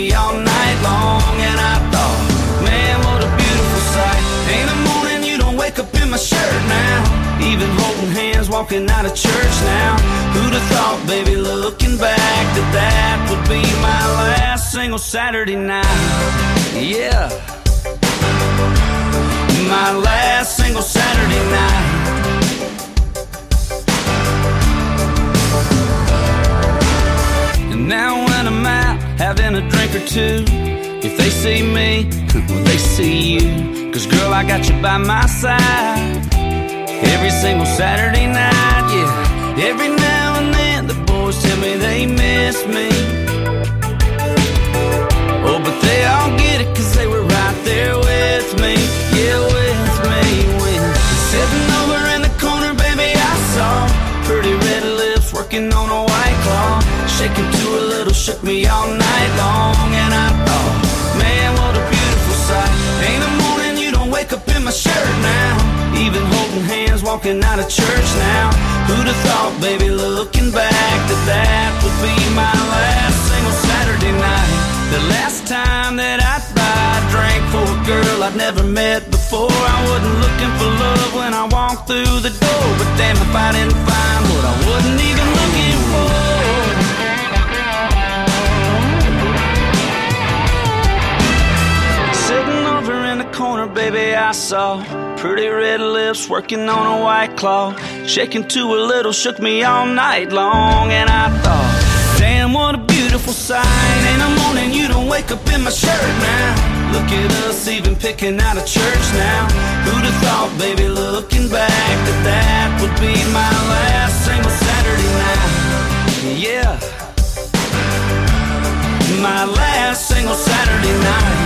me all night long. And I thought, man, what a beautiful sight. Ain't a morning you don't wake up in my shirt now. Even holding hands, walking out of church now. Who'd have thought, baby, looking back, that would be my last single Saturday night. Yeah, my last single Saturday night. And now when I'm out having a drink or two, if they see me, well, they see you. 'Cause girl, I got you by my side every single Saturday night, yeah. Every now and then the boys tell me they miss me. Oh, but they all get it 'cause they were right there with me. Yeah, with me, sitting over in the corner, baby, I saw pretty red lips working on a White Claw. Shaking to a little, shook me all night long. And I thought, man, what a beautiful sight. Ain't a morning you don't wake up in my shirt now. Even holding hands, walking out of church now. Who'd have thought, baby, looking back, that would be my last single Saturday night. The last time that I drank for a girl I'd never met before. I wasn't looking for love when I walked through the door. But damn if I didn't find what I wasn't even looking for. Sitting over in the corner, baby, I saw pretty red lips working on a White Claw. Shaking to a little, shook me all night long. And I thought, damn, what a beautiful sight. Ain't a morning you don't wake up in my shirt now. Look at us even picking out of church now. Who'd have thought, baby, looking back, that would be my last single Saturday night. Yeah, my last single Saturday night.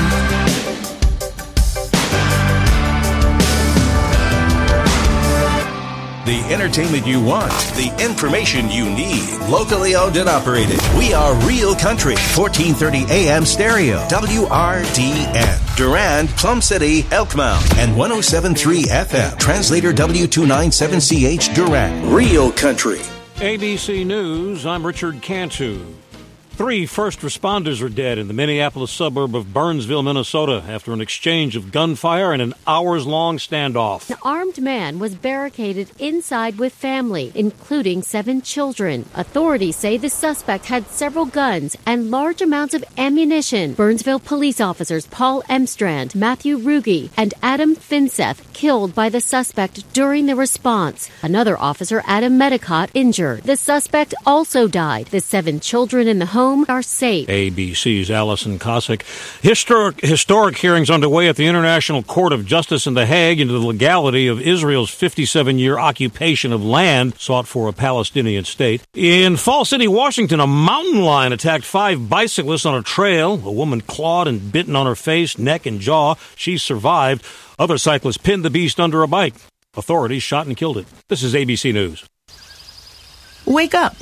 The entertainment you want, the information you need. Locally owned and operated. We are Real Country, 1430 AM stereo, WRDN. Durand, Plum City, Elkmount, and 107.3 FM. Translator W297CH Durand. Real Country. ABC News, I'm Richard Cantu. 3 first responders are dead in the Minneapolis suburb of Burnsville, Minnesota, after an exchange of gunfire and an hours-long standoff. An armed man was barricaded inside with family, including 7 children. Authorities say the suspect had several guns and large amounts of ammunition. Burnsville police officers Paul Emstrand, Matthew Ruge, and Adam Finseth killed by the suspect during the response. Another officer, Adam Medicott, injured. The suspect also died. The 7 children in the home are safe. ABC's Allison Cossack. Historic hearings underway at the International Court of Justice in The Hague into the legality of Israel's 57-year occupation of land sought for a Palestinian state. In Fall City, Washington, a mountain lion attacked 5 bicyclists on a trail. A woman clawed and bitten on her face, neck, and jaw. She survived. Other cyclists pinned the beast under a bike. Authorities shot and killed it. This is ABC News. Wake up.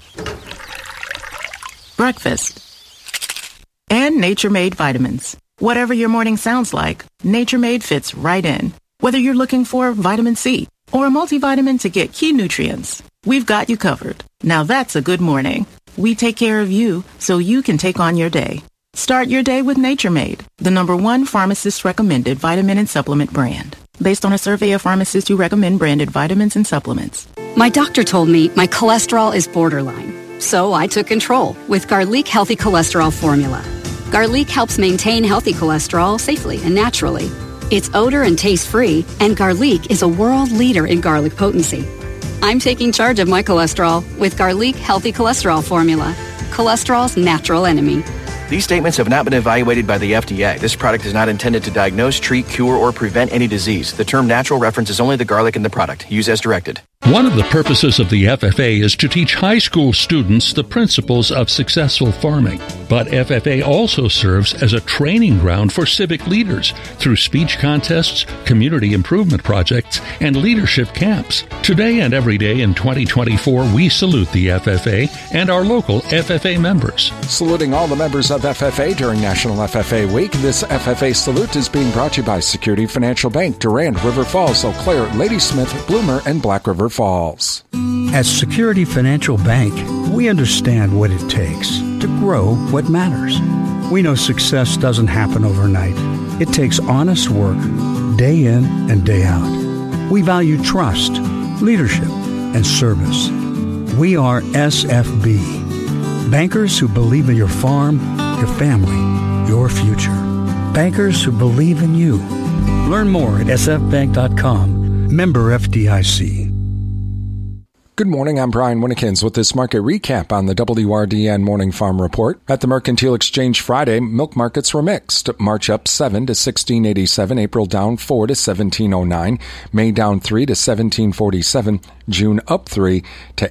Breakfast, and Nature Made vitamins. Whatever your morning sounds like, Nature Made fits right in. Whether you're looking for vitamin C or a multivitamin to get key nutrients, we've got you covered. Now that's a good morning. We take care of you so you can take on your day. Start your day with Nature Made, the #1 pharmacist-recommended vitamin and supplement brand. Based on a survey of pharmacists who recommend branded vitamins and supplements. My doctor told me my cholesterol is borderline. So I took control with Garlic Healthy Cholesterol Formula. Garlic helps maintain healthy cholesterol safely and naturally. It's odor and taste-free, and Garlic is a world leader in garlic potency. I'm taking charge of my cholesterol with Garlic Healthy Cholesterol Formula, cholesterol's natural enemy. These statements have not been evaluated by the FDA. This product is not intended to diagnose, treat, cure, or prevent any disease. The term natural references only the garlic in the product. Use as directed. One of the purposes of the FFA is to teach high school students the principles of successful farming. But FFA also serves as a training ground for civic leaders through speech contests, community improvement projects, and leadership camps. Today and every day in 2024, we salute the FFA and our local FFA members. Saluting all the members of FFA during National FFA Week. This FFA salute is being brought to you by Security Financial Bank, Durand, River Falls, Eau Claire, Ladysmith, Bloomer, and Black River Falls. At Security Financial Bank, we understand what it takes to grow what matters. We know success doesn't happen overnight. It takes honest work, day in and day out. We value trust, leadership, and service. We are SFB, bankers who believe in your farm, your family, your future. Bankers who believe in you. Learn more at sfbank.com. Member FDIC. Good morning, I'm Brian Winnekins with this market recap on the WRDN Morning Farm Report. At the Mercantile Exchange Friday, milk markets were mixed. March up 7 to 16.87, April down 4 to 17.09, May down 3 to 17.47, June up 3 to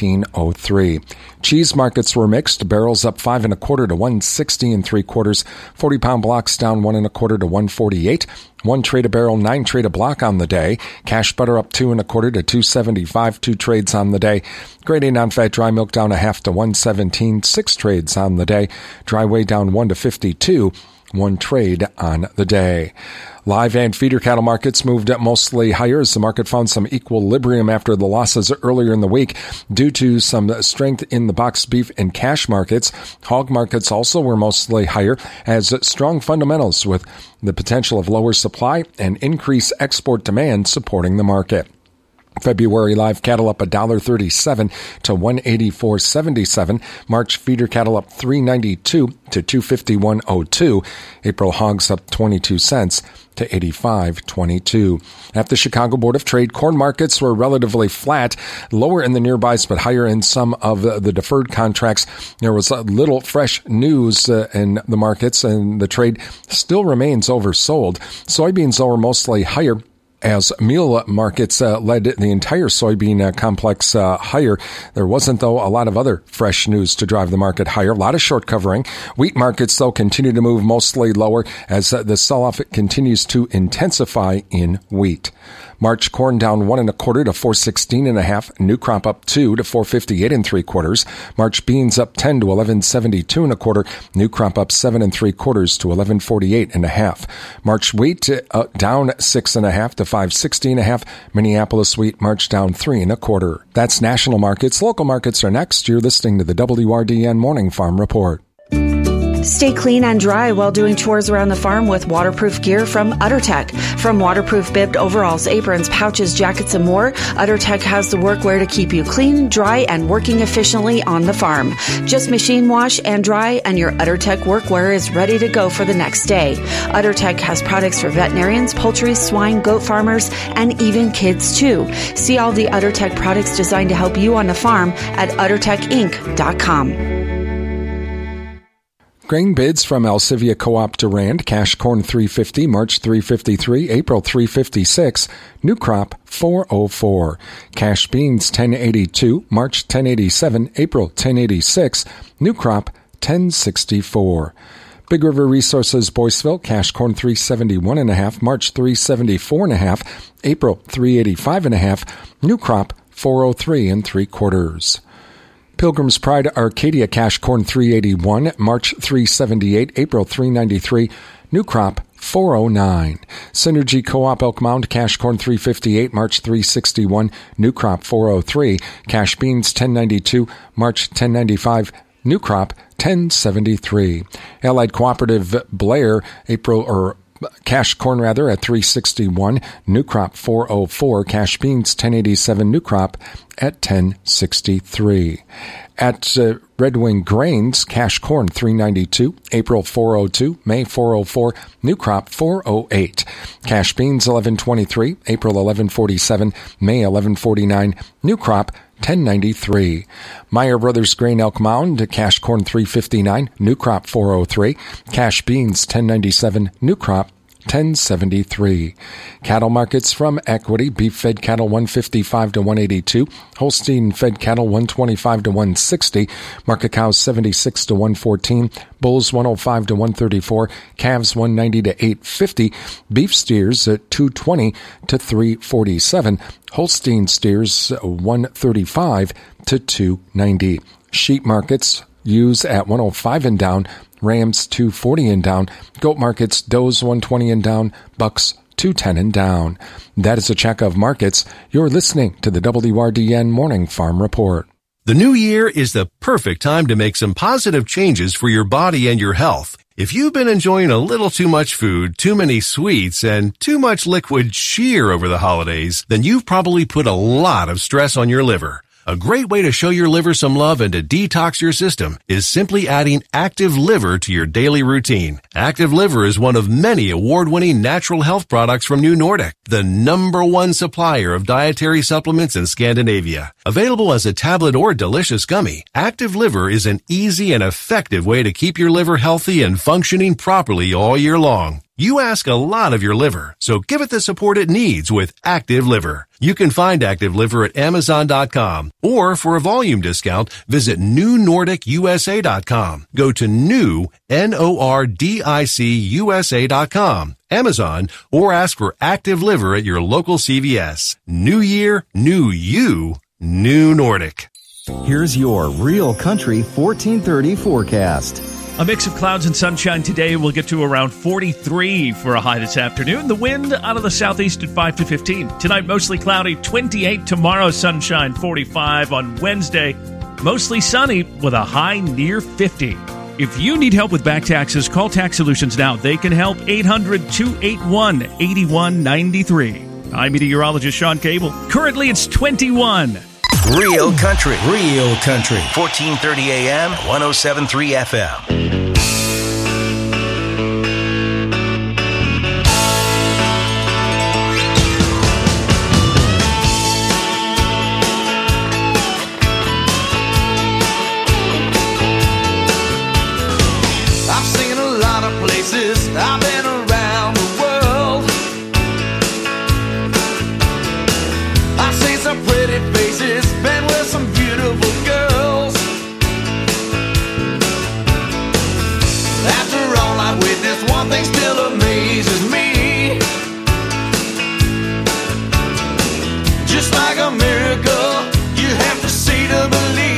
18.03. Cheese markets were mixed. Barrels up 5 1/4 to 160 3/4. 40-pound blocks down 1 1/4 to 148. 1 trade a barrel, 9 trade a block on the day. Cash butter up 2 1/4 to 275. 2 trades on the day. Grade A non-fat dry milk down 1/2 to 117. 6 trades on the day. Dry whey down 1 to 52. 1 trade on the day. Live and feeder cattle markets moved up mostly higher as the market found some equilibrium after the losses earlier in the week due to some strength in the box beef and cash markets. Hog markets also were mostly higher as strong fundamentals with the potential of lower supply and increased export demand supporting the market. February live cattle up $1.37 to $184.77. March feeder cattle up $3.92 to $251.02. April hogs up 22 cents to 85.22. At the Chicago Board of Trade, corn markets were relatively flat, lower in the nearbys but higher in some of the deferred contracts. There was little fresh news in the markets, and the trade still remains oversold. Soybeans were mostly higher as meal markets led the entire soybean complex higher. There wasn't, though, a lot of other fresh news to drive the market higher. A lot of short covering. Wheat markets, though, continue to move mostly lower as the sell-off continues to intensify in wheat. March corn down 1 1/4 to 416 1/2. New crop up 2 to 458 3/4. March beans up 10 to 1172 1/4. New crop up 7 3/4 to 1148 1/2. March wheat down 6 1/2 to 560 1/2. Minneapolis wheat March down 3 1/4. That's national markets. Local markets are next. You're listening to the WRDN Morning Farm Report. Stay clean and dry while doing chores around the farm with waterproof gear from UtterTech. From waterproof bibbed overalls, aprons, pouches, jackets, and more, UtterTech has the workwear to keep you clean, dry, and working efficiently on the farm. Just machine wash and dry, and your UtterTech workwear is ready to go for the next day. UtterTech has products for veterinarians, poultry, swine, goat farmers, and even kids, too. See all the UtterTech products designed to help you on the farm at UtterTechInc.com. Grain bids from Alcivia Co-op Durand. Cash corn $3.50, March $3.53, April $3.56. New crop $4.04. Cash beans $10.82, March $10.87, April $10.86. New crop $10.64. Big River Resources Boyceville. Cash corn $3.71 1/2, March $3.74 1/2, April $3.85 1/2. New crop $4.03 3/4. Pilgrim's Pride Arcadia cash corn $3.81, March $3.78, April $3.93, new crop $4.09. Synergy Co-op Elk Mound cash corn $3.58, March $3.61, new crop $4.03. Cash beans $10.92, March $10.95, new crop $10.73. Allied Cooperative Blair cash corn at $3.61, new crop $4.04. Cash beans $10.87, new crop at $10.63. At Red Wing Grains, cash corn $3.92, April $4.02, May $4.04, new crop $4.08. Cash beans $11.23, April $11.47, May $11.49, new crop $10.93. Meyer Brothers Grain Elk Mound, cash corn $3.59, new crop $4.03. Cash beans $10.97, new crop $10.73. Cattle markets from Equity. Beef fed cattle $155 to $182. Holstein fed cattle $125 to $160. Market cows $76 to $114. Bulls $105 to $134. Calves $190 to $850. Beef steers at $220 to $347. Holstein steers $135 to $290. Sheep markets ewes at $105 and down. Rams $240 and down. Goat markets, does $120 and down. Bucks $210 and down. That is a check of markets. You're listening to the WRDN Morning Farm Report. The new year is the perfect time to make some positive changes for your body and your health. If you've been enjoying a little too much food, too many sweets, and too much liquid cheer over the holidays, then you've probably put a lot of stress on your liver. A great way to show your liver some love and to detox your system is simply adding Active Liver to your daily routine. Active Liver is one of many award-winning natural health products from New Nordic, the #1 supplier of dietary supplements in Scandinavia. Available as a tablet or delicious gummy, Active Liver is an easy and effective way to keep your liver healthy and functioning properly all year long. You ask a lot of your liver, so give it the support it needs with Active Liver. You can find Active Liver at Amazon.com, or for a volume discount, visit NewNordicUSA.com. Go to NewNordicUSA.com, Amazon, or ask for Active Liver at your local CVS. New year, new you, New Nordic. Here's your Real Country 1430 forecast. A mix of clouds and sunshine today. We'll get to around 43 for a high this afternoon. The wind out of the southeast at 5 to 15. Tonight, mostly cloudy, 28. Tomorrow, sunshine, 45. On Wednesday, mostly sunny with a high near 50. If you need help with back taxes, call Tax Solutions now. They can help. 800-281-8193. I'm meteorologist Sean Cable. Currently, it's 21. Real Country. 1430 AM, 107.3 FM. I've seen a lot of places. I've been around the world. I've seen some pretty faces, been with some beautiful girls. After all I've witnessed, one thing still amazes me. Just like a miracle, you have to see to believe.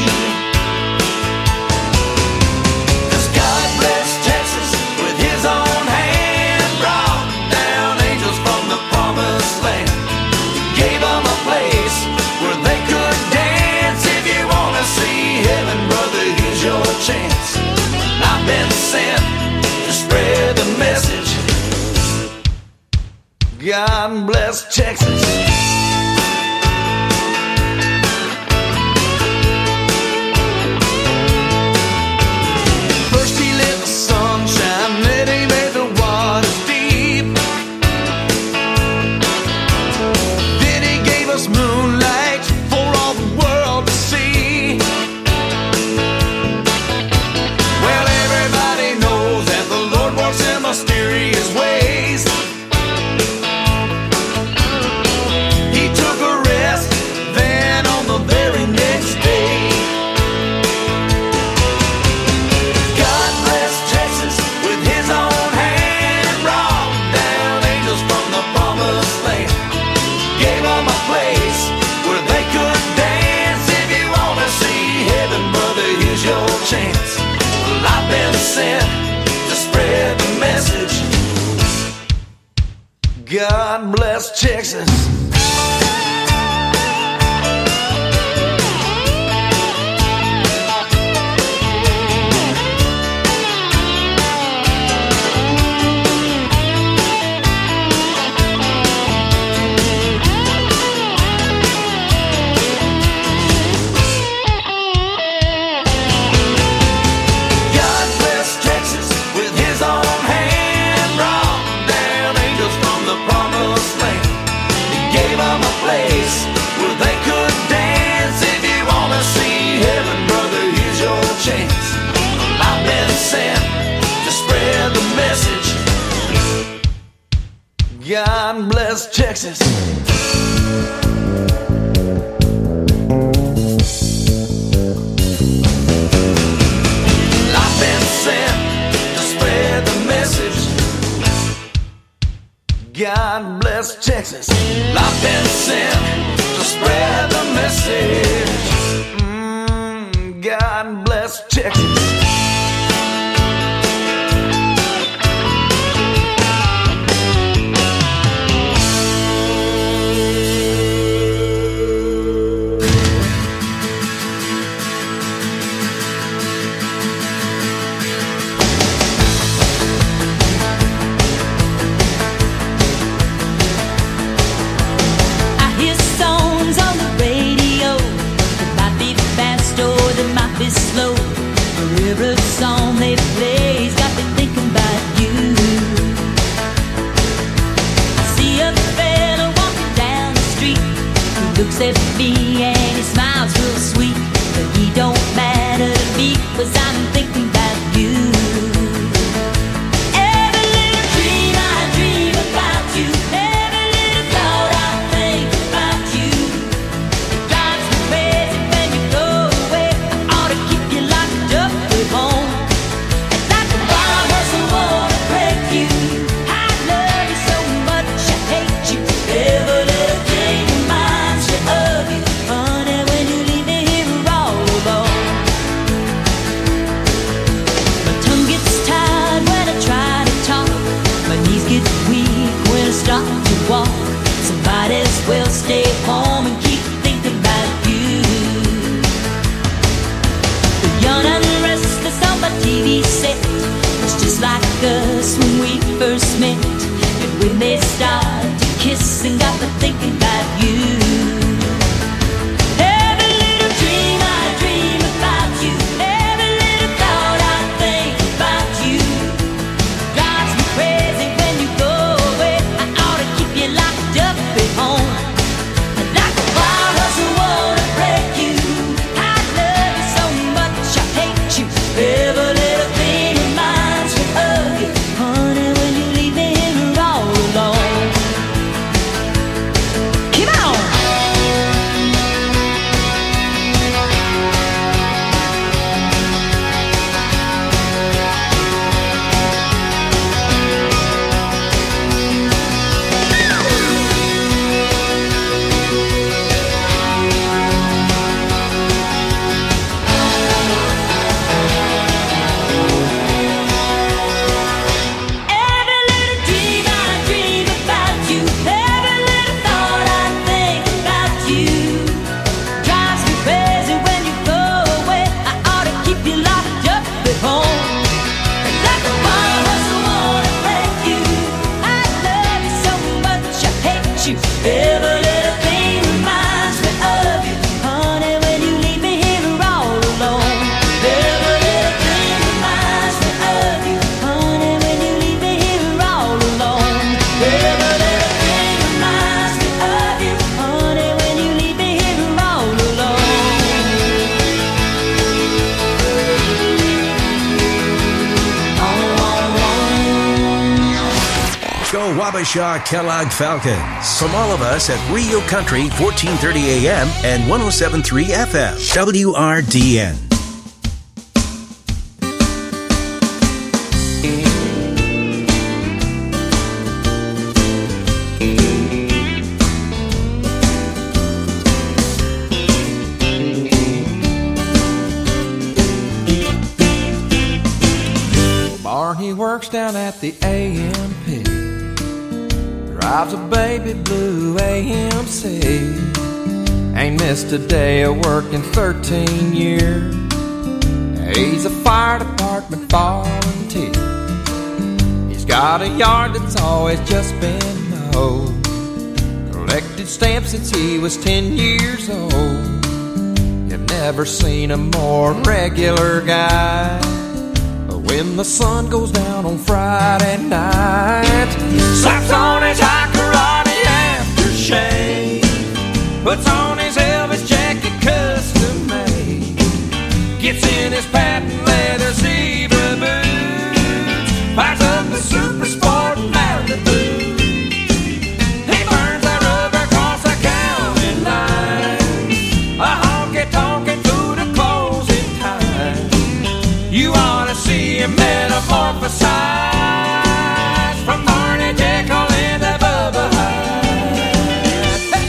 Chance. I've been sent to spread the message. God bless Texas. First he let the sun shine, then he made the waters deep. Then he gave us moonlight for all the world to see. Mysterious ways. He took a rest, then on the very next day. God bless Texas with his own hand, brought down angels from the promised land. Gave them a place where they could dance. If you want to see heaven, brother, here's your chance. Well, I've been sent to spread the message. God bless Texas. God bless Texas. I've been sent to spread the message. God bless Texas. I've been sent to spread the message. God bless Texas. looks at me and he smiles real sweet, but he don't matter to me, 'cause I'm thinking about you. Every little dream I dream about you, every little thought I think about you. It drives me crazy when you go away. I ought to keep you locked up at home. And like a bomb hustle wanna break you. I love you so much, I hate you. Every little thing reminds me of you, honey, when you leave me here all alone. My tongue gets tired when I try to talk. My knees get weak when I start to walk. So might as well stay home and keep thinking about you. The young and restless on my TV set, it's just like us when we first met. And when they start to kiss and got me thinking about you. Every little dream I dream about you, every little thought I think about you. Drives me crazy when you go away. I ought to keep you locked up at home. And like a wild hustle wanna break you. I love you so much, I hate you. Every little thing reminds me of you, honey, when you leave me here all alone. Come on! Every little dream I dream about you, every little thought I think about you. Drives me crazy when you go away. I ought to keep you locked up at home. And like a wild hustle wanna break you. I love you so much, I hate you. Every little thing reminds me of you, honey, when you leave me here all alone. Every little thing reminds me of you, honey, when you leave me here all alone. Every little thing reminds me of you, honey, when you leave me here all alone. Go Wabasha Kellogg Falcons. From all of us at Rio Country, 1430 AM and 107.3 FM. WRDN. Barney works down at the AMP, drives a baby blue AMC. Ain't missed a day of work in 13 years. He's a fire department volunteer. He's got a yard that's always just been mowed. Collected stamps since he was 10 years old. You've never seen a more regular guy. But when the sun goes down on Friday night, slaps on his high karate aftershave, puts on his Elvis jacket custom made, gets in his patent leather zebra boots, fires up the super sport Malibu. He burns that rubber across the county line, a honky-tonkin' through the closing time. You ought to see him metamorphosize from Barney Jekyll into Bubba Hyde. Hey!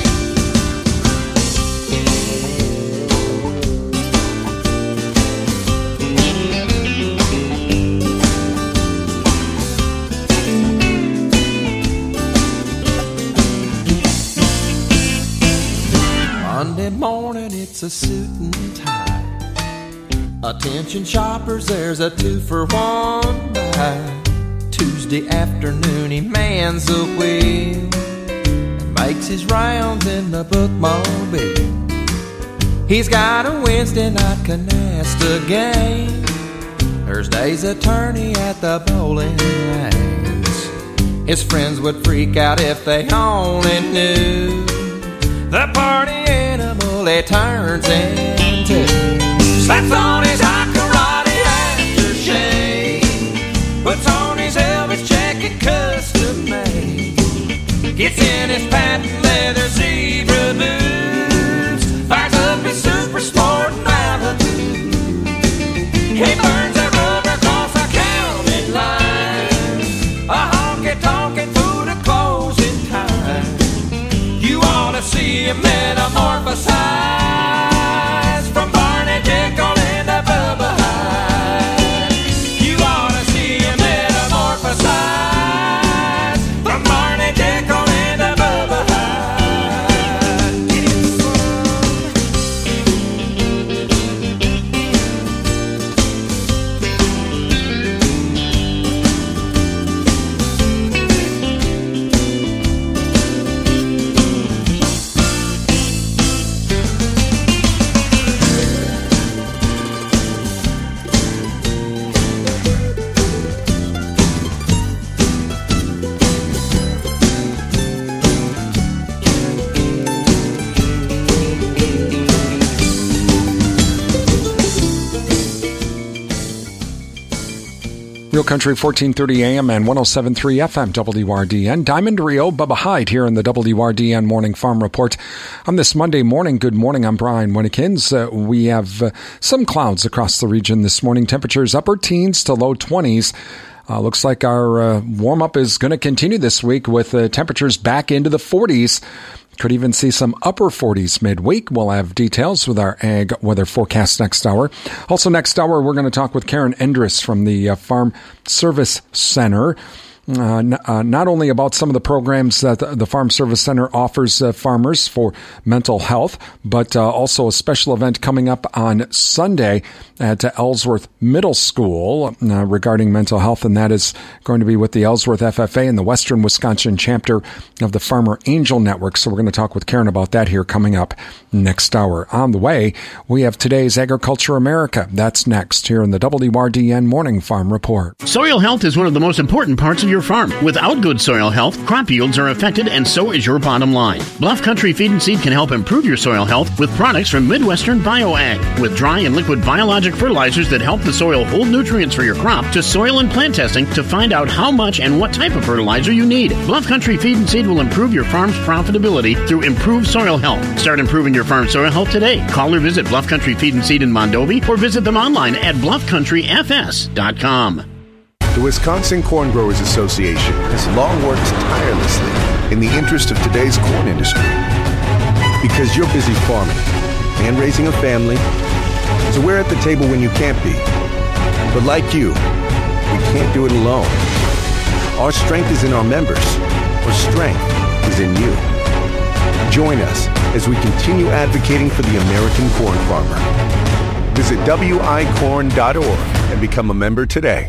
Monday morning, it's a suit and tie. Attention shoppers, there's a 2-for-1 buy. Tuesday afternoon, he mans the wheel and makes his rounds in the bookmobile. He's got a Wednesday night canasta game, Thursday's attorney at the bowling lanes. His friends would freak out if they only knew the party till he turns into. Slaps on his high karate aftershave, puts on his Elvis jacket custom made, gets in his patent leather zebra boots, fires up his super sport Malibu. He burns that rubber across a county line, a honky-tonkin' food a closing time. You wanna see him metamorphosize from Barney Jekyll into Bubba Hyde. You wanna see him metamorphosize from Barney Jekyll into Bubba Hyde. Get it, Real Country 1430 AM and 107.3 FM WRDN. Diamond Rio, Bubba Hyde here in the WRDN Morning Farm Report. On this Monday morning, good morning, I'm Brian Winnekins. We have some clouds across the region this morning. Temperatures upper teens to low 20s. Looks like our warm-up is going to continue this week with temperatures back into the 40s. Could even see some upper 40s midweek. We'll have details with our ag weather forecast next hour. Also next hour, we're going to talk with Karen Endress from the Farm Service Center. Not only about some of the programs that the Farm Service Center offers farmers for mental health, but also a special event coming up on Sunday at Ellsworth Middle School regarding mental health, and that is going to be with the Ellsworth FFA and the Western Wisconsin chapter of the Farmer Angel Network. So we're going to talk with Karen about that here coming up next hour. On the way, we have today's Agriculture America. That's next here in the WRDN Morning Farm Report. Soil health is one of the most important parts of your farm. Without good soil health, crop yields are affected, and so is your bottom line. Bluff Country Feed and Seed can help improve your soil health with products from Midwestern BioAg. With dry and liquid biologic fertilizers that help the soil hold nutrients for your crop, to soil and plant testing to find out how much and what type of fertilizer you need. Bluff Country Feed and Seed will improve your farm's profitability through improved soil health. Start improving your farm's soil health today. Call or visit Bluff Country Feed and Seed in Mondovi or visit them online at bluffcountryfs.com. The Wisconsin Corn Growers Association has long worked tirelessly in the interest of today's corn industry. Because you're busy farming and raising a family, so we're at the table when you can't be. But like you, we can't do it alone. Our strength is in our members. Our strength is in you. Join us as we continue advocating for the American corn farmer. Visit wicorn.org and become a member today.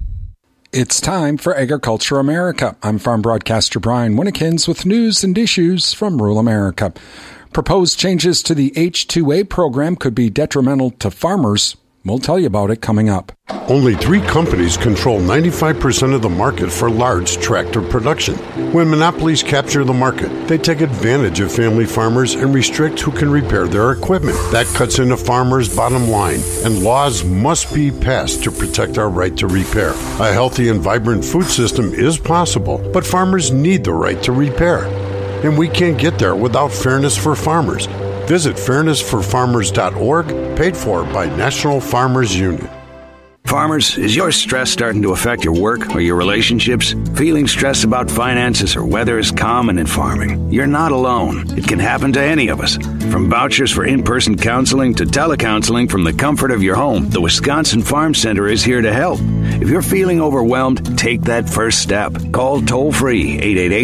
It's time for Agriculture America. I'm farm broadcaster Brian Winnekins with news and issues from rural America. Proposed changes to the H-2A program could be detrimental to farmers. We'll tell you about it coming up. Only 3 companies control 95% of the market for large tractor production. When monopolies capture the market, they take advantage of family farmers and restrict who can repair their equipment. That cuts into farmers' bottom line, and laws must be passed to protect our right to repair. A healthy and vibrant food system is possible, but farmers need the right to repair. And we can't get there without fairness for farmers. Visit fairnessforfarmers.org, paid for by National Farmers Union. Farmers, is your stress starting to affect your work or your relationships? Feeling stressed about finances or weather is common in farming. You're not alone. It can happen to any of us. From vouchers for in-person counseling to telecounseling from the comfort of your home, the Wisconsin Farm Center is here to help. If you're feeling overwhelmed, take that first step. Call toll-free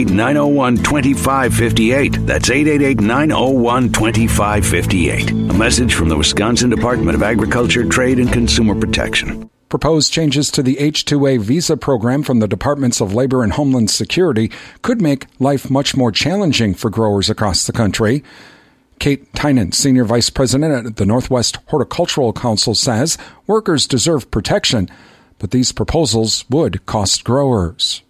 888-901-2558. That's 888-901-2558. A message from the Wisconsin Department of Agriculture, Trade, and Consumer Protection. Proposed changes to the H-2A visa program from the Departments of Labor and Homeland Security could make life much more challenging for growers across the country. Kate Tynan, Senior Vice President at the Northwest Horticultural Council, says workers deserve protection, but these proposals would cost growers.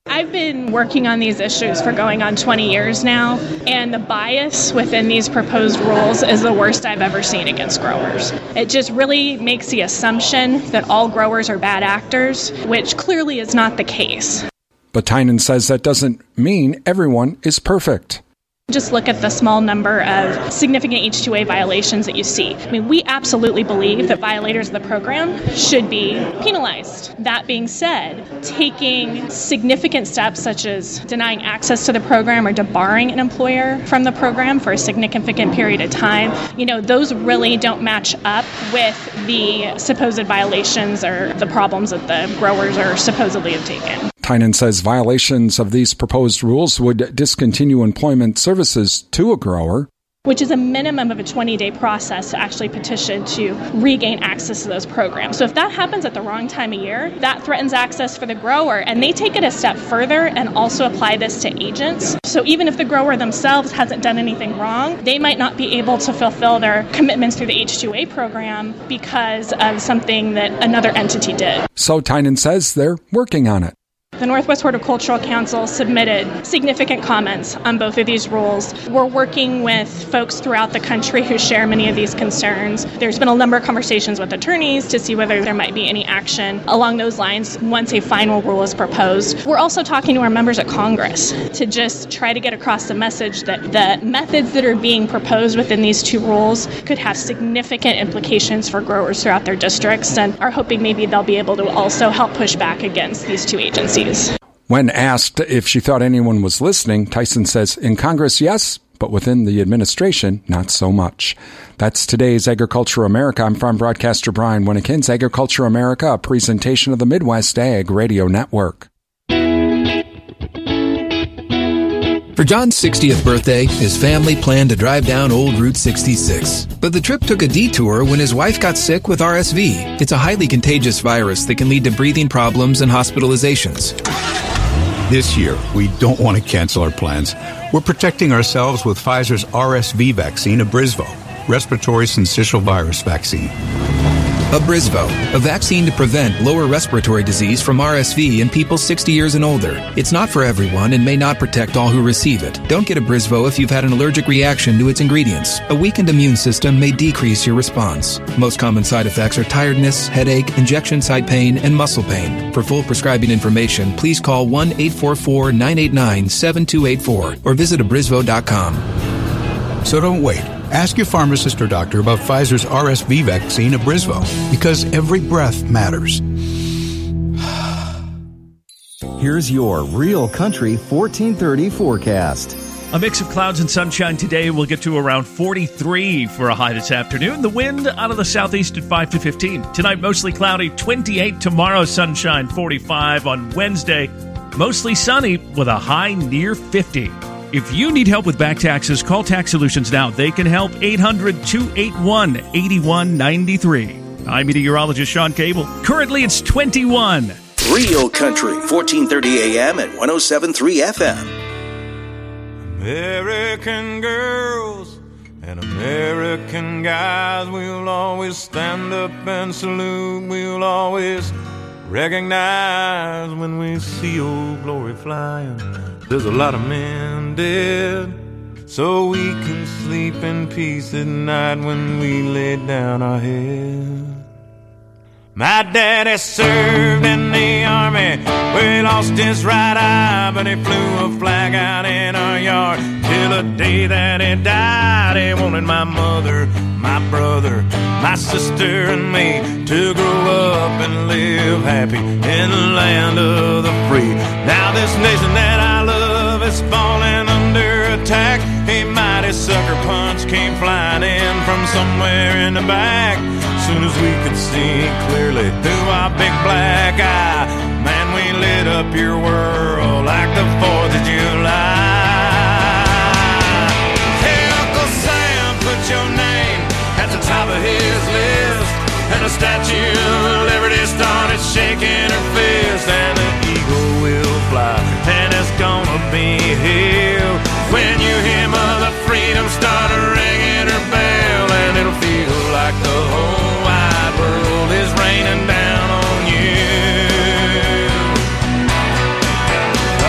I've been working on these issues for going on 20 years now, and the bias within these proposed rules is the worst I've ever seen against growers. It just really makes the assumption that all growers are bad actors, which clearly is not the case. But Tynan says that doesn't mean everyone is perfect. Just look at the small number of significant H-2A violations that you see. I mean, we absolutely believe that violators of the program should be penalized. That being said, taking significant steps such as denying access to the program or debarring an employer from the program for a significant period of time, those really don't match up with the supposed violations or the problems that the growers are supposedly have taken. Tynan says violations of these proposed rules would discontinue employment services to a grower, which is a minimum of a 20-day process to actually petition to regain access to those programs. So if that happens at the wrong time of year, that threatens access for the grower, and they take it a step further and also apply this to agents. So even if the grower themselves hasn't done anything wrong, they might not be able to fulfill their commitments through the H-2A program because of something that another entity did. So Tynan says they're working on it. The Northwest Horticultural Council submitted significant comments on both of these rules. We're working with folks throughout the country who share many of these concerns. There's been a number of conversations with attorneys to see whether there might be any action along those lines once a final rule is proposed. We're also talking to our members at Congress to just try to get across the message that the methods that are being proposed within these two rules could have significant implications for growers throughout their districts, and are hoping maybe they'll be able to also help push back against these two agencies. When asked if she thought anyone was listening, Tyson says, in Congress, yes, but within the administration, not so much. That's today's Agriculture America. I'm farm broadcaster Brian Winnekins. Agriculture America, a presentation of the Midwest Ag Radio Network. For John's 60th birthday, his family planned to drive down Old Route 66. But the trip took a detour when his wife got sick with RSV. It's a highly contagious virus that can lead to breathing problems and hospitalizations. This year, we don't want to cancel our plans. We're protecting ourselves with Pfizer's RSV vaccine, Abrysvo, respiratory syncytial virus vaccine. Abrysvo, a vaccine to prevent lower respiratory disease from RSV in people 60 years and older. It's not for everyone and may not protect all who receive it. Don't get Abrysvo if you've had an allergic reaction to its ingredients. A weakened immune system may decrease your response. Most common side effects are tiredness, headache, injection site pain, and muscle pain. For full prescribing information, please call 1-844-989-7284 or visit abrysvo.com. So don't wait. Ask your pharmacist or doctor about Pfizer's RSV vaccine, Abrysvo, because every breath matters. Here's your Real Country 1430 forecast. A mix of clouds and sunshine today. We'll get to around 43 for a high this afternoon. The wind out of the southeast at 5 to 15. Tonight, mostly cloudy, 28. Tomorrow, sunshine, 45. On Wednesday, mostly sunny with a high near 50. If you need help with back taxes, call Tax Solutions now. They can help. 800-281-8193. I'm meteorologist Sean Cable. Currently, it's 21. Real Country, 1430 AM and 107.3 FM. American girls and American guys, we'll always stand up and salute. We'll always recognize when we see old glory flying. There's a lot of men dead, so we can sleep in peace at night when we lay down our head. My daddy served in the army, where he lost his right eye, but he flew a flag out in our yard till the day that he died. He wanted my mother, my brother, my sister and me to grow up and live happy in the land of the free. Now this nation that I love is falling under attack. A mighty sucker punch came flying in from somewhere in the back. Soon as we could see clearly through our big black eye, man, we lit up your world like the 4th of July. Hey, Uncle Sam, put your name at the top of his list, and the Statue of Liberty started shaking her fist, and the eagle will fly, and it's gonna be here when you hear Mother Freedom start ringing her bell, and it'll feel like the whole wide world is raining down on you.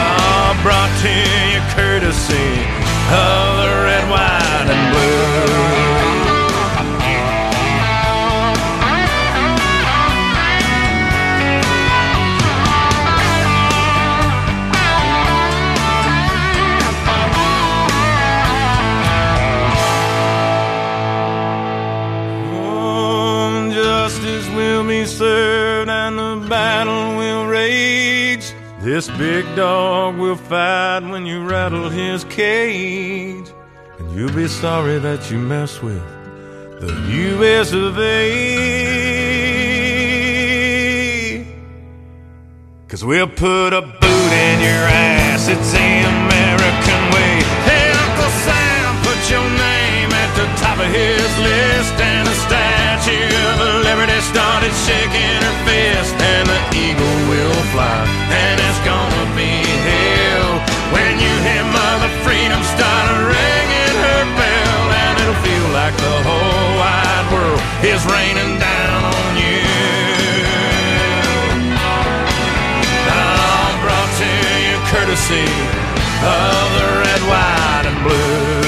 This big dog will fight when you rattle his cage, and you'll be sorry that you mess with the U.S. of A. 'Cause we'll put a boot in your ass, it's the American way. Hey, Uncle Sam, put your name at the top of his list, and the Statue of Liberty started shaking her fist, and the eagle will fly, and it's gonna be hell when you hear Mother Freedom start ringing her bell, and it'll feel like the whole wide world is raining down on you. Brought to you courtesy of the red, white, and blue.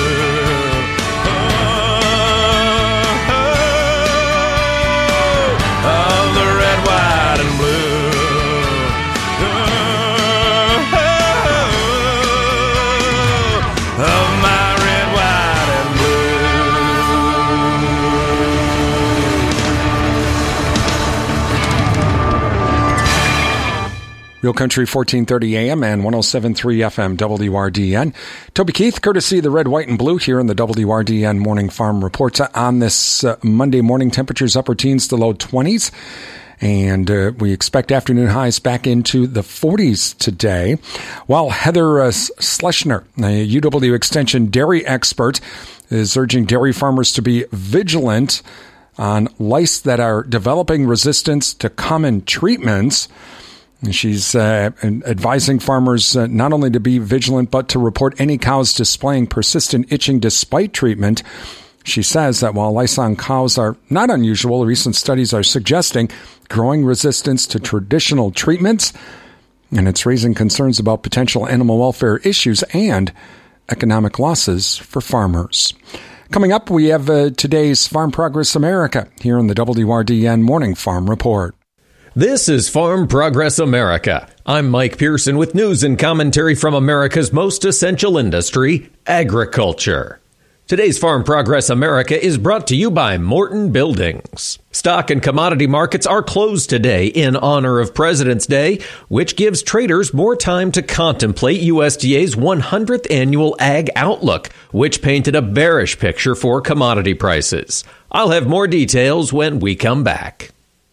Real Country 1430 AM and 107.3 FM WRDN. Toby Keith, courtesy of the red, white, and blue here in the WRDN Morning Farm Report. On this Monday morning, temperatures upper teens to low 20s. And we expect afternoon highs back into the 40s today. While Heather Schlesinger, a UW Extension dairy expert, is urging dairy farmers to be vigilant on lice that are developing resistance to common treatments. She's advising farmers not only to be vigilant, but to report any cows displaying persistent itching despite treatment. She says that while lice on cows are not unusual, recent studies are suggesting growing resistance to traditional treatments, and it's raising concerns about potential animal welfare issues and economic losses for farmers. Coming up, we have today's Farm Progress America here in the WRDN Morning Farm Report. This is Farm Progress America. I'm Mike Pearson with news and commentary from America's most essential industry, agriculture. Today's Farm Progress America is brought to you by Morton Buildings. Stock and commodity markets are closed today in honor of President's Day, which gives traders more time to contemplate USDA's 100th annual Ag Outlook, which painted a bearish picture for commodity prices. I'll have more details when we come back.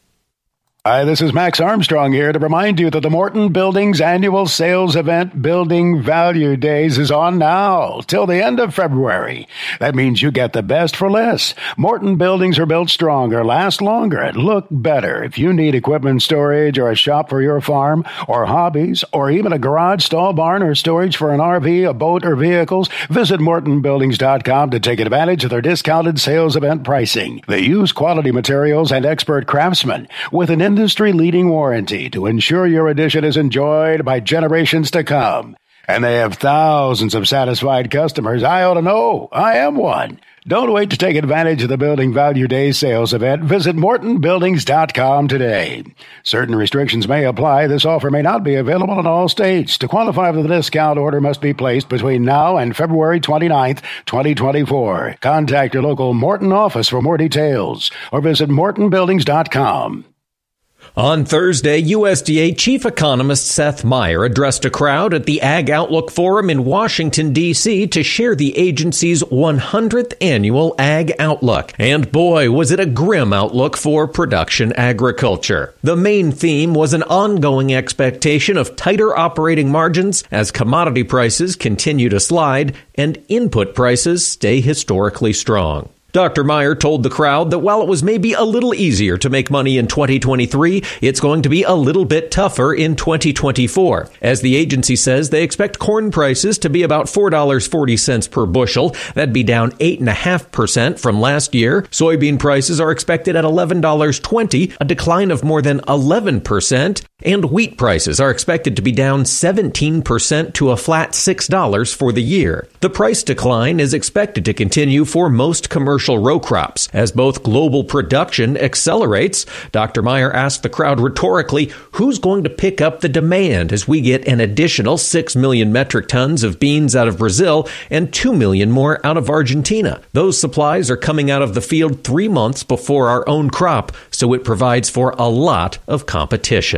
Hi, this is Max Armstrong here to remind you that the Morton Buildings annual sales event, Building Value Days, is on now till the end of February. That means you get the best for less. Morton Buildings are built stronger, last longer, and look better. If you need equipment storage or a shop for your farm or hobbies or even a garage, stall, barn, or storage for an RV, a boat, or vehicles, visit MortonBuildings.com to take advantage of their discounted sales event pricing. They use quality materials and expert craftsmen with an industry-leading warranty to ensure your addition is enjoyed by generations to come. And they have thousands of satisfied customers. I ought to know. I am one. Don't wait to take advantage of the Building Value Day sales event. Visit MortonBuildings.com today. Certain restrictions may apply. This offer may not be available in all states. To qualify for the discount, order must be placed between now and February 29th, 2024. Contact your local Morton office for more details or visit MortonBuildings.com. On Thursday, USDA Chief Economist Seth Meyer addressed a crowd at the Ag Outlook Forum in Washington, D.C. to share the agency's 100th annual Ag Outlook. And boy, was it a grim outlook for production agriculture. The main theme was an ongoing expectation of tighter operating margins as commodity prices continue to slide and input prices stay historically strong. Dr. Meyer told the crowd that while it was maybe a little easier to make money in 2023, it's going to be a little bit tougher in 2024. As the agency says, they expect corn prices to be about $4.40 per bushel. That'd be down 8.5% from last year. Soybean prices are expected at $11.20, a decline of more than 11%. And wheat prices are expected to be down 17% to a flat $6 for the year. The price decline is expected to continue for most commercial row crops. As both global production accelerates, Dr. Meyer asked the crowd rhetorically, who's going to pick up the demand as we get an additional 6 million metric tons of beans out of Brazil and 2 million more out of Argentina? Those supplies are coming out of the field 3 months before our own crop, so it provides for a lot of competition.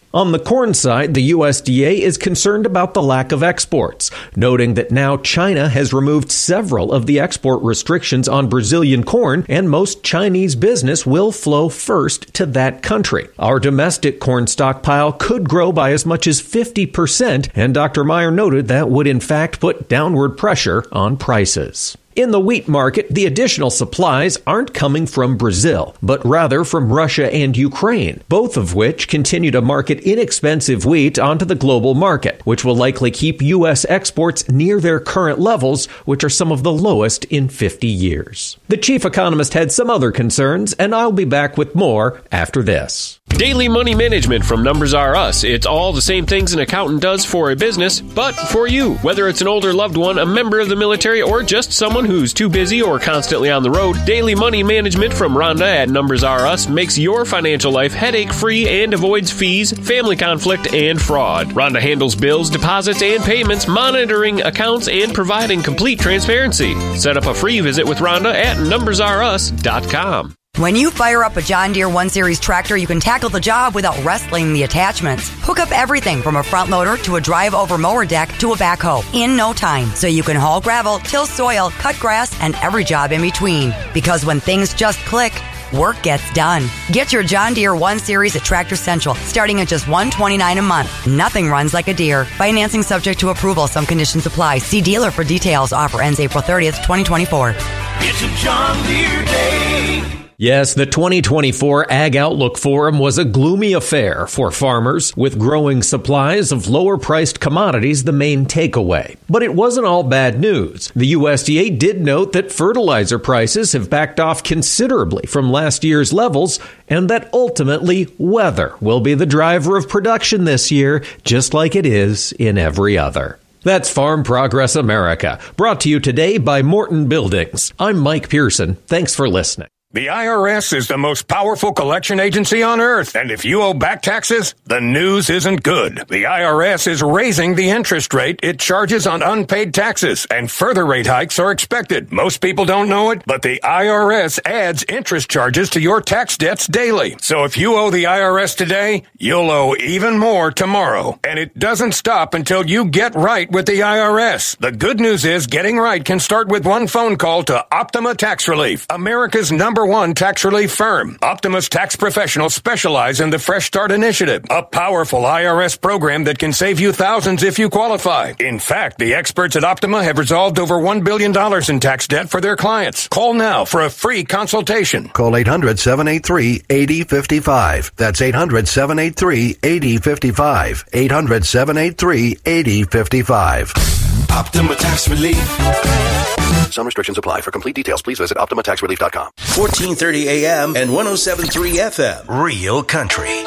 On the corn side, the USDA is concerned about the lack of exports, noting that now China has removed several of the export restrictions on Brazilian corn, and most Chinese business will flow first to that country. Our domestic corn stockpile could grow by as much as 50%, and Dr. Meyer noted that would in fact put downward pressure on prices. In the wheat market, the additional supplies aren't coming from Brazil, but rather from Russia and Ukraine, both of which continue to market inexpensive wheat onto the global market, which will likely keep U.S. exports near their current levels, which are some of the lowest in 50 years. The chief economist had some other concerns, and I'll be back with more after this. Daily Money Management from Numbers R Us. It's all the same things an accountant does for a business, but for you. Whether it's an older loved one, a member of the military, or just someone who's too busy or constantly on the road, Daily Money Management from Rhonda at Numbers R Us makes your financial life headache-free and avoids fees, family conflict, and fraud. Rhonda handles bills, deposits, and payments, monitoring accounts, and providing complete transparency. Set up a free visit with Rhonda at numbersrus.com. When you fire up a John Deere 1 Series tractor, you can tackle the job without wrestling the attachments. Hook up everything from a front loader to a drive-over mower deck to a backhoe in no time, so you can haul gravel, till soil, cut grass, and every job in between. Because when things just click, work gets done. Get your John Deere 1 Series at Tractor Central, starting at just $129 a month. Nothing runs like a Deere. Financing subject to approval. Some conditions apply. See dealer for details. Offer ends April 30th, 2024. It's a John Deere day. Yes, the 2024 Ag Outlook Forum was a gloomy affair for farmers, with growing supplies of lower-priced commodities the main takeaway. But it wasn't all bad news. The USDA did note that fertilizer prices have backed off considerably from last year's levels, and that ultimately weather will be the driver of production this year, just like it is in every other. That's Farm Progress America, brought to you today by Morton Buildings. I'm Mike Pearson. Thanks for listening. The IRS is the most powerful collection agency on earth, and if you owe back taxes, the news isn't good. The IRS is raising the interest rate it charges on unpaid taxes, and further rate hikes are expected. Most people don't know it, but the IRS adds interest charges to your tax debts daily. So if you owe the IRS today, you'll owe even more tomorrow. And it doesn't stop until you get right with the IRS. The good news is getting right can start with one phone call to Optima Tax Relief, America's #1 tax relief firm. Optima's tax professionals specialize in the Fresh Start Initiative, a powerful IRS program that can save you thousands if you qualify. In fact, the experts at Optima have resolved over $1 billion in tax debt for their clients. Call now for a free consultation. Call 800-783-8055. That's 800-783-8055. 800-783-8055. Optima Tax Relief. Some restrictions apply. For complete details, please visit OptimaTaxRelief.com. 1430 AM and 107.3 FM. Real Country.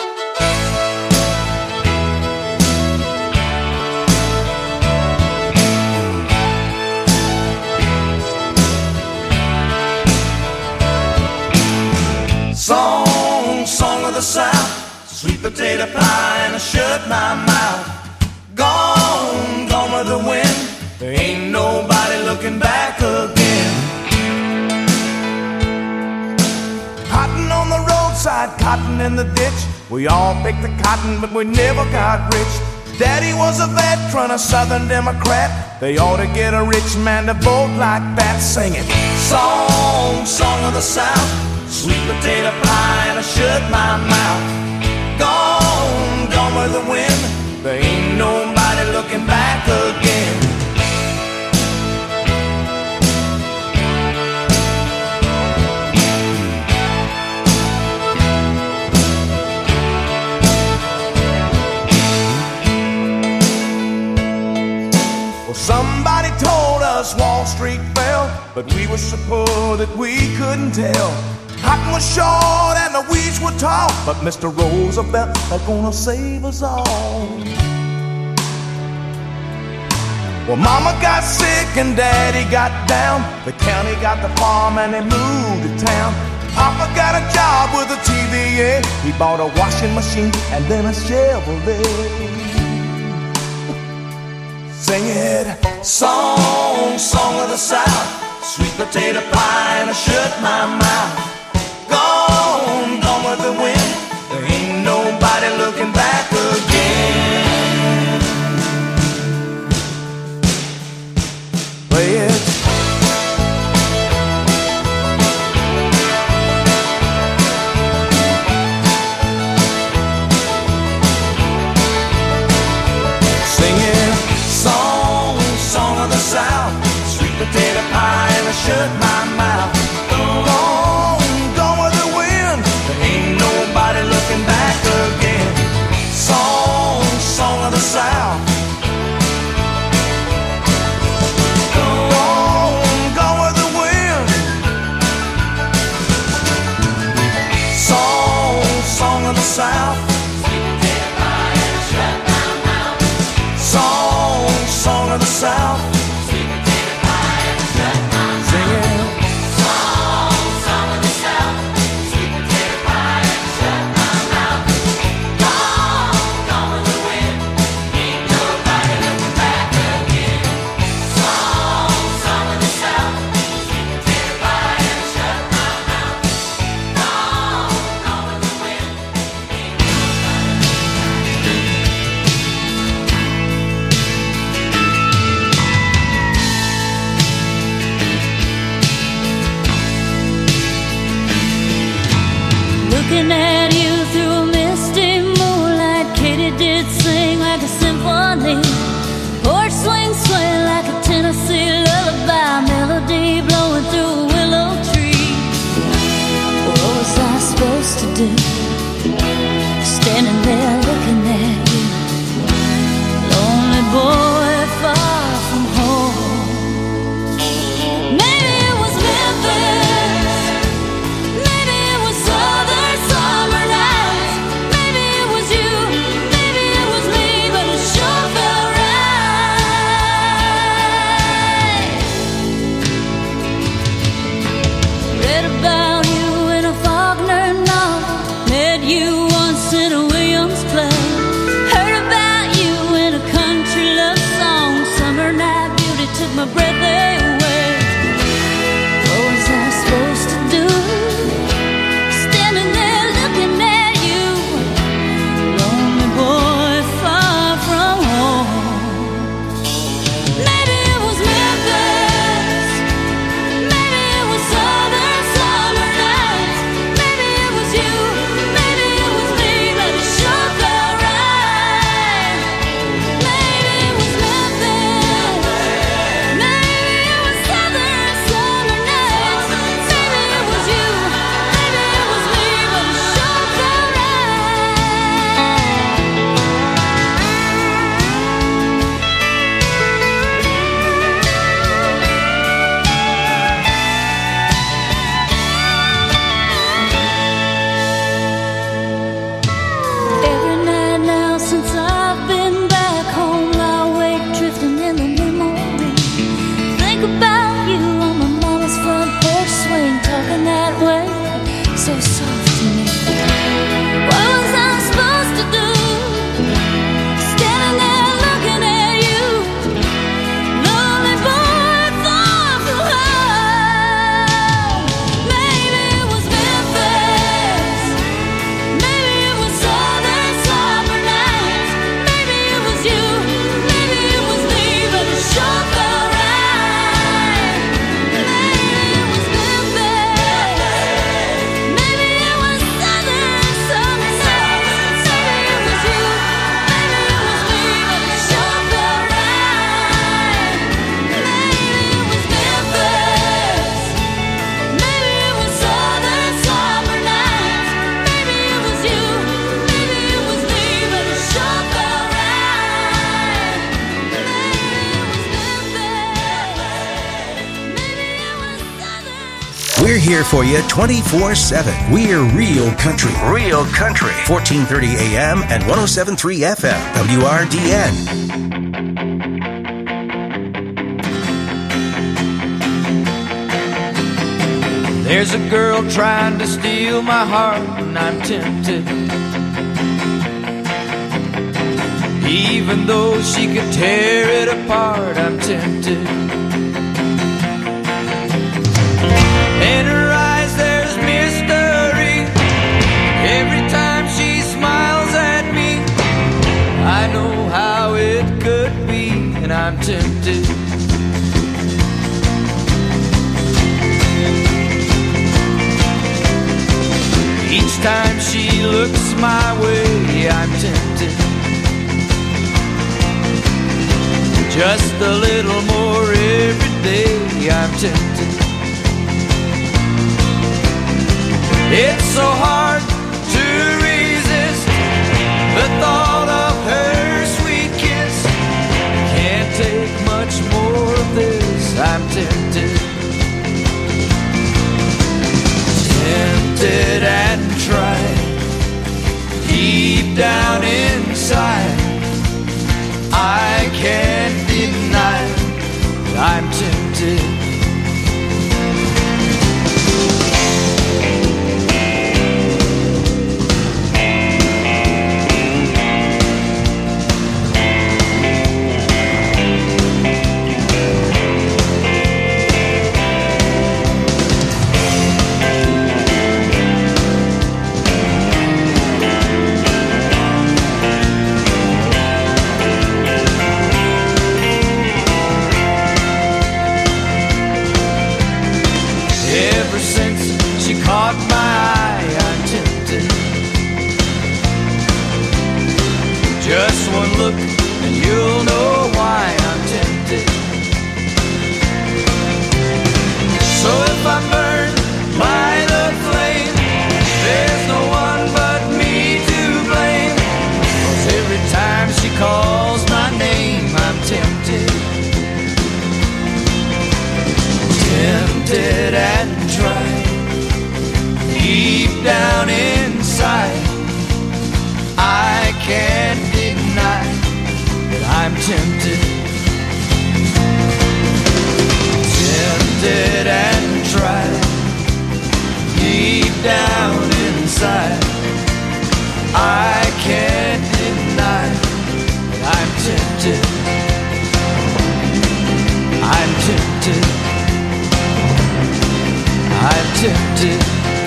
Song of the South, sweet potato pie, and I shut my mouth. Gone with the wind. There ain't nobody looking back again. Cotton on the roadside, cotton in the ditch. We all picked the cotton, but we never got rich. Daddy was a veteran, a Southern Democrat. They ought to get a rich man to vote like that. Singing song of the South, sweet potato pie, and I shut my mouth. Gone with the wind. There ain't nobody looking back again. Somebody told us Wall Street fell, but we were so poor that we couldn't tell. Cotton was short and the weeds were tall, but Mr. Roosevelt is gonna save us all. Well, Mama got sick and Daddy got down. The county got the farm and they moved to town. Papa got a job with a TVA. He bought a washing machine and then a Chevrolet. Sing it, song of the South, sweet potato pie, and I shut my mouth. Gone with the wind. There ain't nobody looking back again. potato pie and I shut my mouth. Go on, go with the wind. There ain't nobody looking back again. Song, song of the South. Go on, go with the wind. Song, song of the South. Song, song of the South. Looking at you through a misty moonlight, Katy did sing like a symphony. Porch swing sway like a Tennessee lullaby, melody blowing through a willow tree. What was I supposed to do? Standing there looking at you, lonely boy far from home. Maybe it was Memphis, maybe it was Southern summer nights, maybe it was you, maybe it was me, but it sure felt right. Read about you in a Faulkner novel, met you once in a Williams play, heard about you in a country love song, summer night beauty took my breath away. What was I supposed to do? Standing there looking at you, lonely boy far from home. Maybe it was Memphis, maybe it was Southern summer nights, maybe it was you, maybe it was me, but it sure felt right. Maybe it was Memphis, maybe it was Southern summer nights, maybe it was you, maybe it was me, but it sure felt Every night now since I've been back home, I wake drifting in the memory. Think about you on my mama's front porch swing, talking that way, so soft to me. What was I supposed to do? Standing there looking at you, lonely boy far from home. Maybe it was Memphis, maybe it was Southern summer nights, maybe it was you, maybe it was me, but it sure felt right. Maybe it was Memphis, maybe it was Southern summer nights, maybe it was you, maybe it was me, but it sure felt right. Maybe it was Memphis, maybe it was Southern summer nights, maybe it was you, maybe it was me, but it sure felt right. We're here for you 24/7. We're Real Country. Real Country. 1430 AM and 107.3 FM. WRDN. There's a girl trying to steal my heart, and I'm tempted. Even though she could tear it apart, I'm tempted. In her eyes there's mystery. Every time she smiles at me, I know how it could be, and I'm tempted. Each time she looks my way, I'm tempted. Just a little more every day, tempted. It's so hard to resist the thought of her sweet kiss. Can't take much more of this. I'm tempted. Tempted and tried. Deep down inside, I can't deny I'm tempted. Ever since she caught my eye, I'm tempted. Just one look and you'll know why I'm tempted. So if I'm burned by the flame, there's no one but me to blame. 'Cause every time she calls my name, I'm tempted. Tempted and tried. Deep down inside, I can't deny that I'm tempted. Tempted and tried. Deep down inside, I can't deny that I'm tempted. I'm tempted. I'm tempted.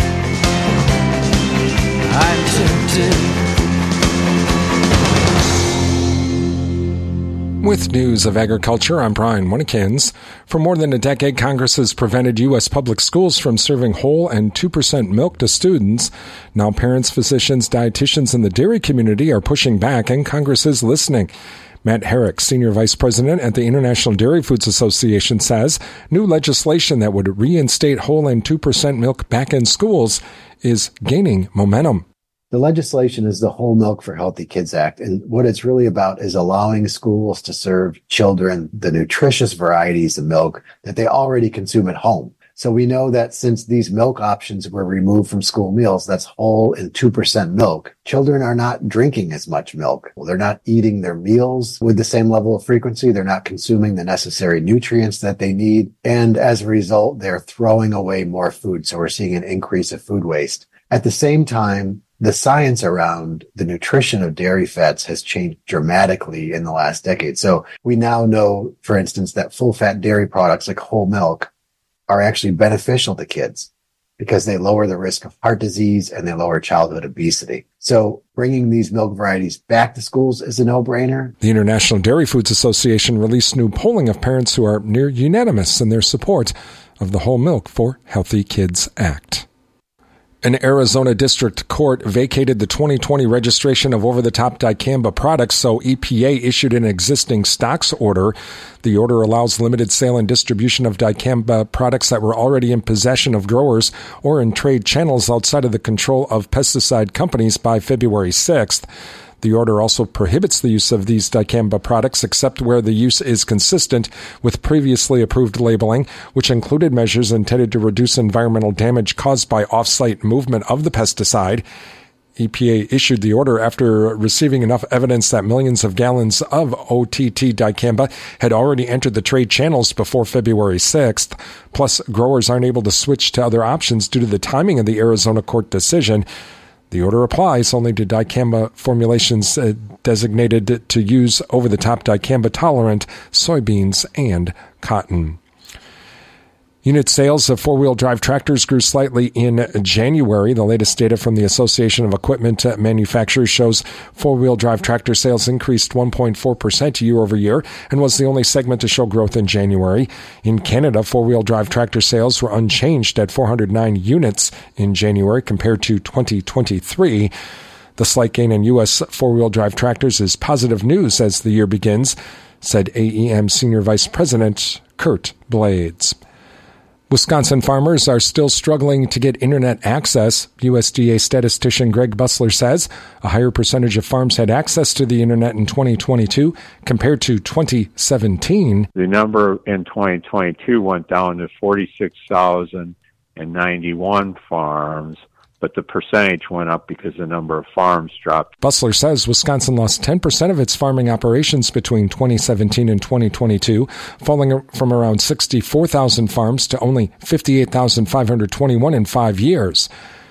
I'm tempted. With news of agriculture, I'm Brian Winnikins. For more than a decade, Congress has prevented U.S. public schools from serving whole and 2% milk to students. Now parents, physicians, dietitians, and the dairy community are pushing back, and Congress is listening. Matt Herrick, Senior Vice President at the International Dairy Foods Association, says new legislation that would reinstate whole and 2% milk back in schools is gaining momentum. The legislation is the Whole Milk for Healthy Kids Act, and what it's really about is allowing schools to serve children the nutritious varieties of milk that they already consume at home. So we know that since these milk options were removed from school meals, that's whole and 2% milk, children are not drinking as much milk. They're not eating their meals with the same level of frequency. They're not consuming the necessary nutrients that they need. And as a result, they're throwing away more food. So we're seeing an increase of food waste. At the same time, the science around the nutrition of dairy fats has changed dramatically in the last decade. So we now know, for instance, that full-fat dairy products like whole milk are actually beneficial to kids because they lower the risk of heart disease and they lower childhood obesity. So bringing these milk varieties back to schools is a no-brainer. The International Dairy Foods Association released new polling of parents who are near unanimous in their support of the Whole Milk for Healthy Kids Act. An Arizona district court vacated the 2020 registration of over-the-top dicamba products, so EPA issued an existing stocks order. The order allows limited sale and distribution of dicamba products that were already in possession of growers or in trade channels outside of the control of pesticide companies by February 6th. The order also prohibits the use of these dicamba products except where the use is consistent with previously approved labeling, which included measures intended to reduce environmental damage caused by off-site movement of the pesticide. EPA issued the order after receiving enough evidence that millions of gallons of OTT dicamba had already entered the trade channels before February 6th. Plus, growers aren't able to switch to other options due to the timing of the Arizona court decision. The order applies only to dicamba formulations designated to use over-the-top dicamba-tolerant soybeans and cotton. Unit sales of four-wheel drive tractors grew slightly in January. The latest data from the Association of Equipment Manufacturers shows four-wheel drive tractor sales increased 1.4% year over year and was the only segment to show growth in January. In Canada, four-wheel drive tractor sales were unchanged at 409 units in January compared to 2023. The slight gain in U.S. four-wheel drive tractors is positive news as the year begins, said AEM Senior Vice President Kurt Blades. Wisconsin farmers are still struggling to get internet access. USDA statistician Greg Bussler says a higher percentage of farms had access to the internet in 2022 compared to 2017. The number in 2022 went down to 46,091 farms, but the percentage went up because the number of farms dropped. Bussler says Wisconsin lost 10% of its farming operations between 2017 and 2022, falling from around 64,000 farms to only 58,521 in 5 years.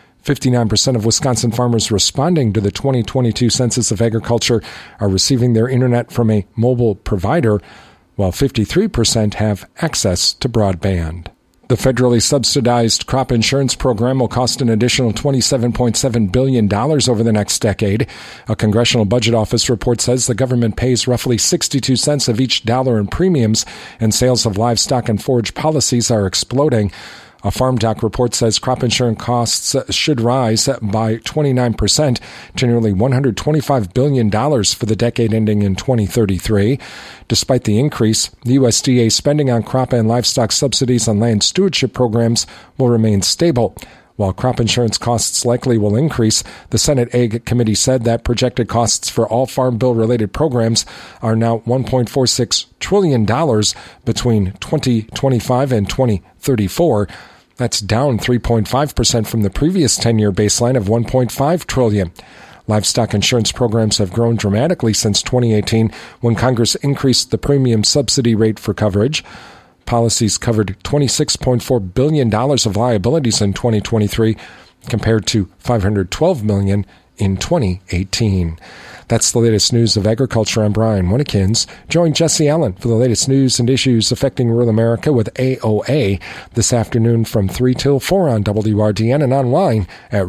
59% of Wisconsin farmers responding to the 2022 Census of Agriculture are receiving their internet from a mobile provider, while 53% have access to broadband. The federally subsidized crop insurance program will cost an additional $27.7 billion over the next decade. A Congressional Budget Office report says the government pays roughly 62 cents of each dollar in premiums, and sales of livestock and forage policies are exploding. A Farm Doc report says crop insurance costs should rise by 29% to nearly $125 billion for the decade ending in 2033. Despite the increase, the USDA spending on crop and livestock subsidies and land stewardship programs will remain stable. While crop insurance costs likely will increase, the Senate Ag Committee said that projected costs for all Farm Bill-related programs are now $1.46 trillion between 2025 and 2034. That's down 3.5% from the previous 10-year baseline of $1.5 trillion. Livestock insurance programs have grown dramatically since 2018, when Congress increased the premium subsidy rate for coverage. Policies covered $26.4 billion of liabilities in 2023, compared to $512 million in 2018. That's the latest news of agriculture. I'm Brian Winnekins. Join Jesse Allen for the latest news and issues affecting rural America with AOA this afternoon from 3 till 4 on WRDN and online at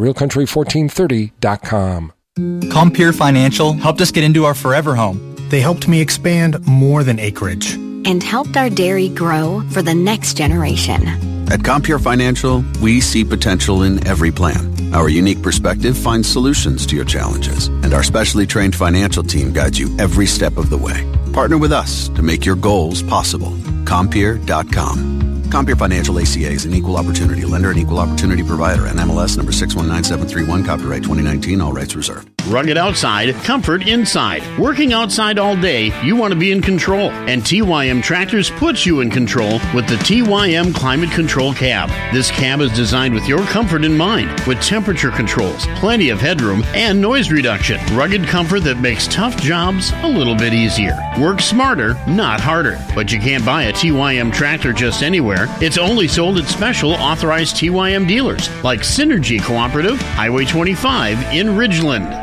realcountry1430.com. Compeer Financial helped us get into our forever home. They helped me expand more than acreage. And helped our dairy grow for the next generation. At Compeer Financial, we see potential in every plan. Our unique perspective finds solutions to your challenges, and our specially trained financial team guides you every step of the way. Partner with us to make your goals possible. Compeer.com. Compeer Financial ACA is an equal opportunity lender and equal opportunity provider. NMLS number 619731, copyright 2019, all rights reserved. Rugged outside, comfort inside. Working outside all day, you want to be in control. And TYM Tractors puts you in control with the TYM Climate Control Cab. This cab is designed with your comfort in mind, with temperature controls, plenty of headroom, and noise reduction. Rugged comfort that makes tough jobs a little bit easier. Work smarter, not harder. But you can't buy a TYM tractor just anywhere. It's only sold at special authorized TYM dealers, like Synergy Cooperative, Highway 25 in Ridgeland.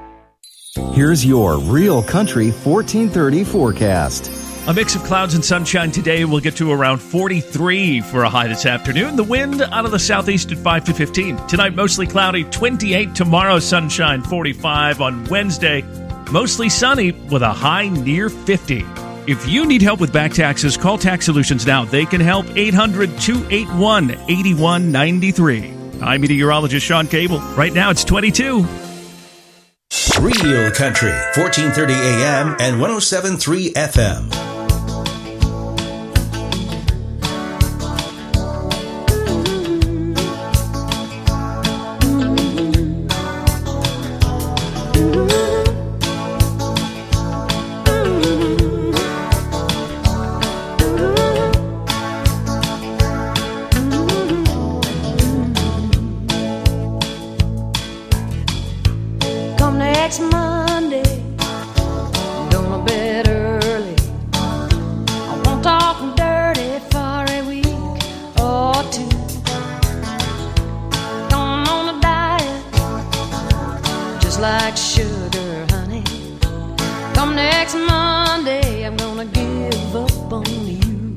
Here's your Real Country 1430 forecast. A mix of clouds and sunshine today. We'll get to around 43 for a high this afternoon. The wind out of the southeast at 5 to 15. Tonight, mostly cloudy, 28. Tomorrow, sunshine, 45. On Wednesday, mostly sunny with a high near 50. If you need help with back taxes, call Tax Solutions now. They can help. 800-281-8193. I'm meteorologist Sean Cable. Right now, it's 22. Real Country, 1430 AM and 107.3 FM. Like sugar, honey. Come next Monday, I'm gonna give up on you.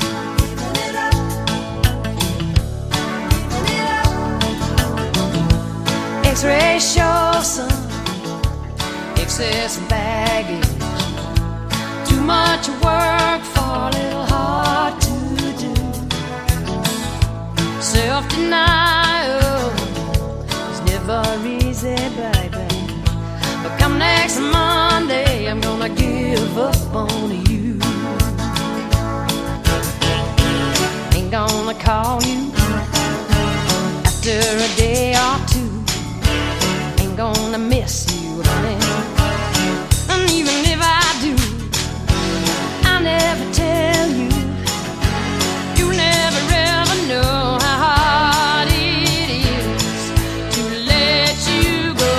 X-ray shows some excess baggage. Too much work for a little hard to do. Self-denial is never easy, baby. But come next Monday, I'm gonna give up on you. Ain't gonna gonna call you after a day or two. Ain't gonna miss you, honey. And even if I do, I'll never tell you. You'll never ever know how hard it is to let you go.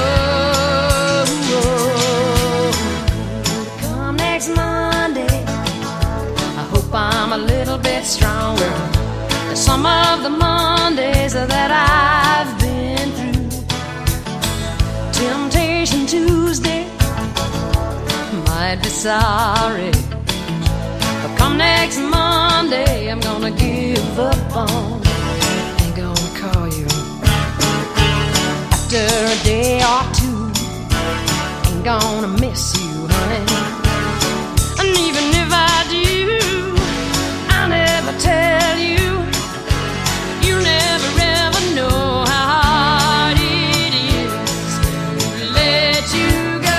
Come next Monday, I hope I'm a little bit stronger than some of the Mondays that I've been through. Temptation Tuesday might be sorry, but come next Monday, I'm gonna give up on. Ain't gonna call you after a day or two. Ain't gonna miss you, honey. And even if I do, I'll never tell you. You never ever know how hard it is to let you go.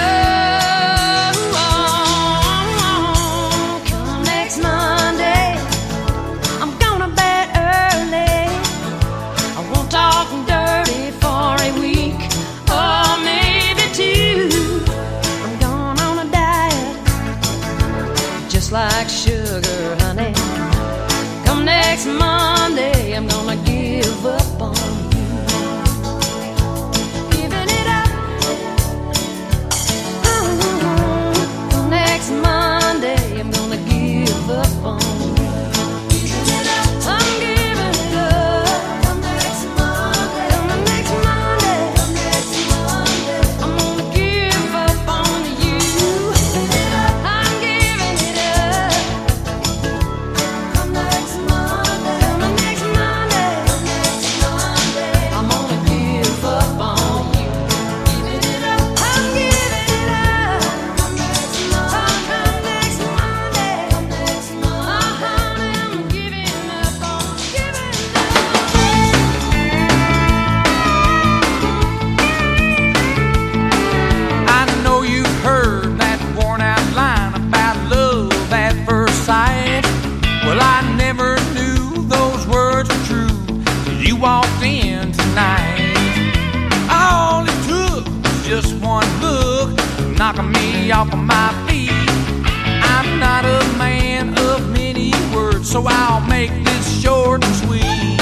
Come next Monday, I'm gonna bed early. I won't talk dirty for a week or maybe two. I'm going on a diet, just like sugar, honey. Come next Monday, I'm gonna give up on you. Giving it up. Come next Monday, I'm gonna give up on you. Giving it up. I'm giving it up. Come next Monday. Come next Monday. Come next Monday. I'm gonna give up on you. Giving it up. I'm giving it up. Come next Monday. Come next Monday. Come next Monday. I'm gonna give up on you. Giving it up. I'm giving it up. Come next Monday. Come next Monday. Come next Monday. I'm giving up on giving I know you've heard that worn out line about love at first sight. Well, I never knew those words were true till you walked in tonight. All it took was just one look, knocking me off of my feet. I'm not a man of many words, so I'll make this short and sweet.